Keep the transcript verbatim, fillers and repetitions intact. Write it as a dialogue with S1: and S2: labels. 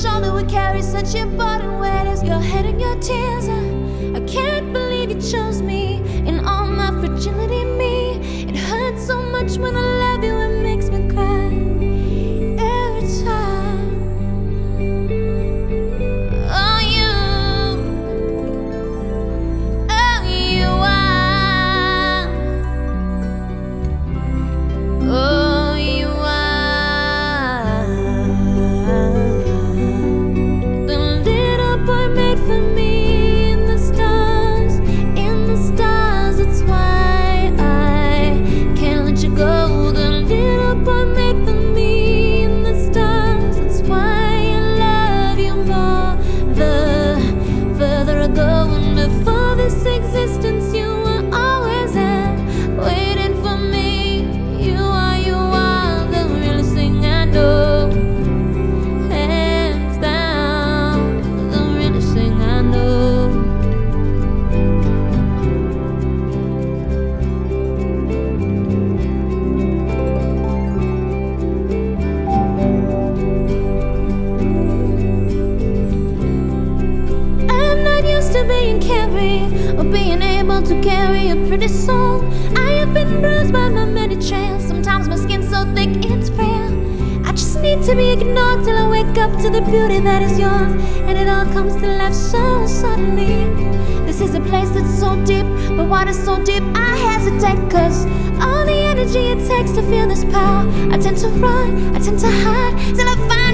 S1: shoulder would carry such important weight as your head and your tears. I, I can't believe you chose me in all my fragility. Me, it hurts so much when I love you. It makes me cry every time. Oh, you, oh, you are, oh, you are the little boy made for me in the stars, in the stars. That's why I can't let you go. The little boy made for me in the stars. That's why I love you more. The further I go, and before this existence, you were always there, waiting for me. You are, you are the realest thing I know. Hands down, the realest thing I know. I'm not used to being carried or being able to carry a pretty soul. I have been bruised by my many trails. Sometimes my skin's so thick it's frail. I just need to be ignored till I wake up to the beauty that is yours, and it all comes to life so suddenly. This is a place that's so deep, but water's so deep I hesitate, cause all the energy it takes to feel this power, I tend to run, I tend to hide till I find